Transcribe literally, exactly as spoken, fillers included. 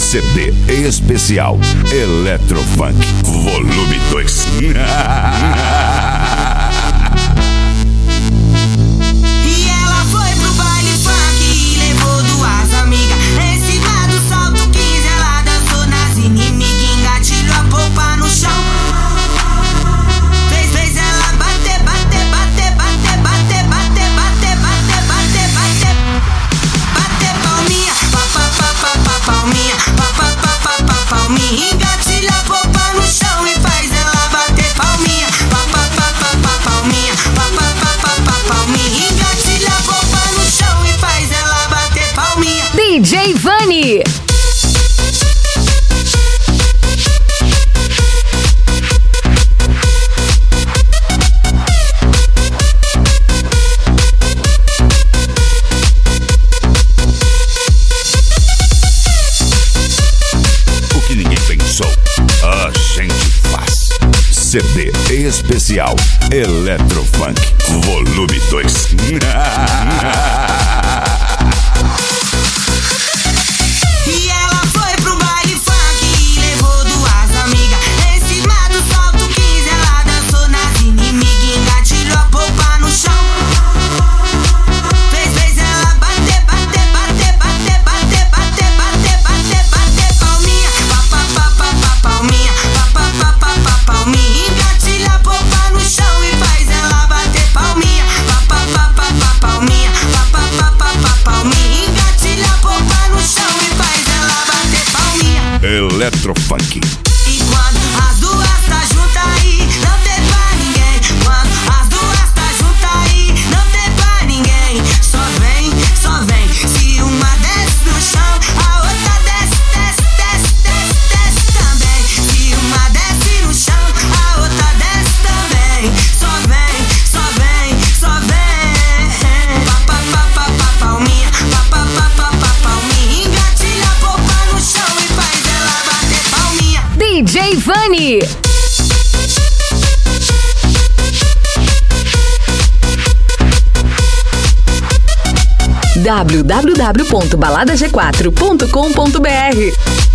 C D especial Eletrofunk Volume dois. D J Vani. O que ninguém pensou, a gente faz. C D especial Eletrofunk Volume dois. Eletrofunk. E quando as duas tá juntas aí, não tem pra ninguém. Quando as duas tá juntas aí, não tem pra ninguém. Só vem, só vem. Se uma desce no chão, a outra desce, desce, desce, desce, desce também. Se uma desce no chão, a outra desce também. Só vem, só vem, só vem. Pa, pa, pa, pa, pa, palminha. Pa, pa, pa, pa, pa, palminha. Engatilha a polpa no chão e faz ela bater palminha. D J Vani. w w w ponto balada g quatro ponto com ponto b r